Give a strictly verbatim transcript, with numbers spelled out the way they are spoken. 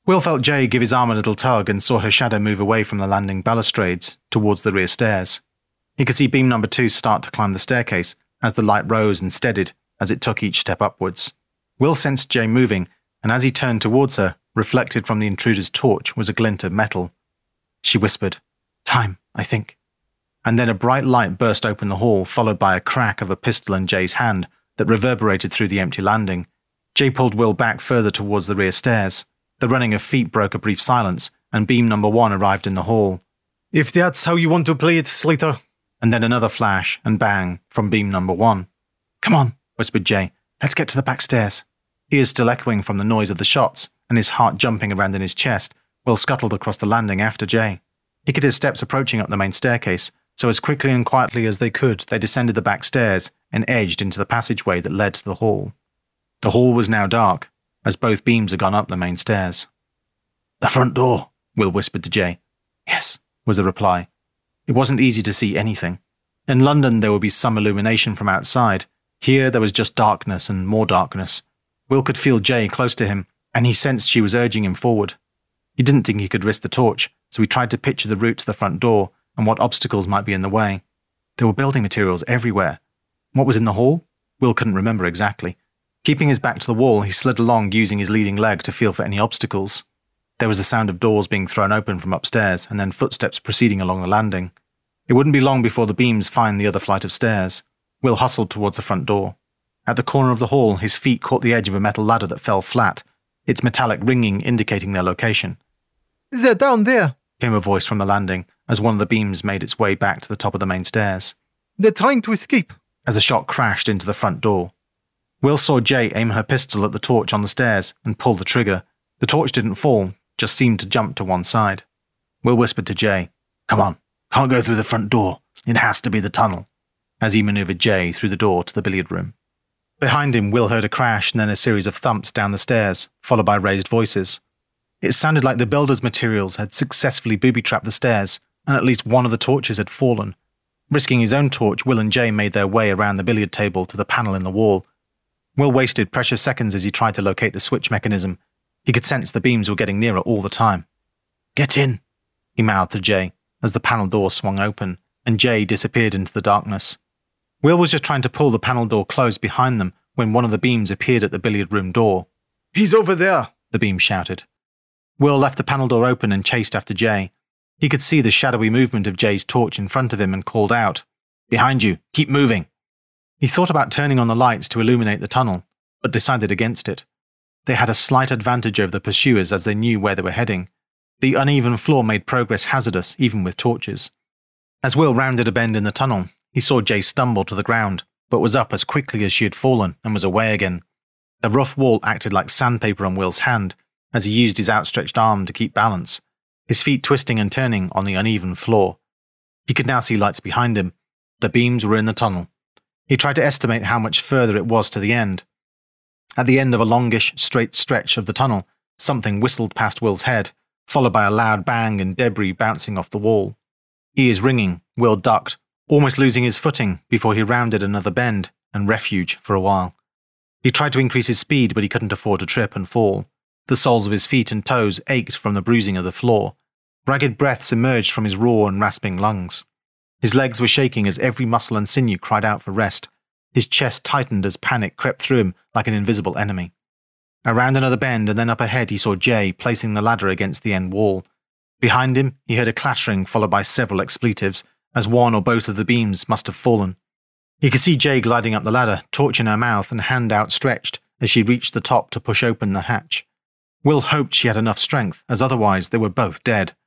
Will felt Jay give his arm a little tug and saw her shadow move away from the landing balustrades towards the rear stairs. He could see beam number two start to climb the staircase as the light rose and steadied as it took each step upwards. Will sensed Jay moving, and as he turned towards her, reflected from the intruder's torch was a glint of metal. She whispered, "Time, I think." And then a bright light burst open the hall, followed by a crack of a pistol in Jay's hand that reverberated through the empty landing. Jay pulled Will back further towards the rear stairs. The running of feet broke a brief silence, and beam number one arrived in the hall. "If that's how you want to play it, Slater." And then another flash and bang from beam number one. "Come on," whispered Jay. "Let's get to the back stairs." Ears still echoing from the noise of the shots, and his heart jumping around in his chest, Will scuttled across the landing after Jay. He could hear steps approaching up the main staircase, so as quickly and quietly as they could, they descended the back stairs and edged into the passageway that led to the hall. The hall was now dark, as both beams had gone up the main stairs. "The front door," Will whispered to Jay. "Yes," was the reply. It wasn't easy to see anything. In London there would be some illumination from outside. Here there was just darkness and more darkness. Will could feel Jay close to him, and he sensed she was urging him forward. He didn't think he could risk the torch, so he tried to picture the route to the front door and what obstacles might be in the way. There were building materials everywhere. What was in the hall? Will couldn't remember exactly. Keeping his back to the wall, he slid along using his leading leg to feel for any obstacles. There was the sound of doors being thrown open from upstairs, and then footsteps proceeding along the landing. It wouldn't be long before the beams find the other flight of stairs. Will hustled towards the front door. At the corner of the hall, his feet caught the edge of a metal ladder that fell flat, its metallic ringing indicating their location. "They're down there," came a voice from the landing as one of the beams made its way back to the top of the main stairs. "They're trying to escape," as a shot crashed into the front door. Will saw Jay aim her pistol at the torch on the stairs and pull the trigger. The torch didn't fall, just seemed to jump to one side. Will whispered to Jay, "Come on, can't go through the front door. It has to be the tunnel," as he maneuvered Jay through the door to the billiard room. Behind him, Will heard a crash and then a series of thumps down the stairs, followed by raised voices. It sounded like the builder's materials had successfully booby-trapped the stairs, and at least one of the torches had fallen. Risking his own torch, Will and Jay made their way around the billiard table to the panel in the wall. Will wasted precious seconds as he tried to locate the switch mechanism. He could sense the beams were getting nearer all the time. "Get in," he mouthed to Jay, as the panel door swung open, and Jay disappeared into the darkness. Will was just trying to pull the panel door closed behind them when one of the beams appeared at the billiard room door. "He's over there," the beam shouted. Will left the panel door open and chased after Jay. He could see the shadowy movement of Jay's torch in front of him and called out, "Behind you, keep moving." He thought about turning on the lights to illuminate the tunnel, but decided against it. They had a slight advantage over the pursuers as they knew where they were heading. The uneven floor made progress hazardous, even with torches. As Will rounded a bend in the tunnel, he saw Jay stumble to the ground, but was up as quickly as she had fallen and was away again. The rough wall acted like sandpaper on Will's hand as he used his outstretched arm to keep balance, his feet twisting and turning on the uneven floor. He could now see lights behind him. The beams were in the tunnel. He tried to estimate how much further it was to the end. At the end of a longish, straight stretch of the tunnel, something whistled past Will's head, followed by a loud bang and debris bouncing off the wall. Ears ringing, Will ducked, almost losing his footing before he rounded another bend and refuge for a while. He tried to increase his speed, but he couldn't afford to trip and fall. The soles of his feet and toes ached from the bruising of the floor. Ragged breaths emerged from his raw and rasping lungs. His legs were shaking as every muscle and sinew cried out for rest. His chest tightened as panic crept through him like an invisible enemy. Around another bend and then up ahead he saw Jay placing the ladder against the end wall. Behind him he heard a clattering followed by several expletives, as one or both of the beams must have fallen. He could see Jay gliding up the ladder, torch in her mouth and hand outstretched as she reached the top to push open the hatch. Will hoped she had enough strength, as otherwise they were both dead.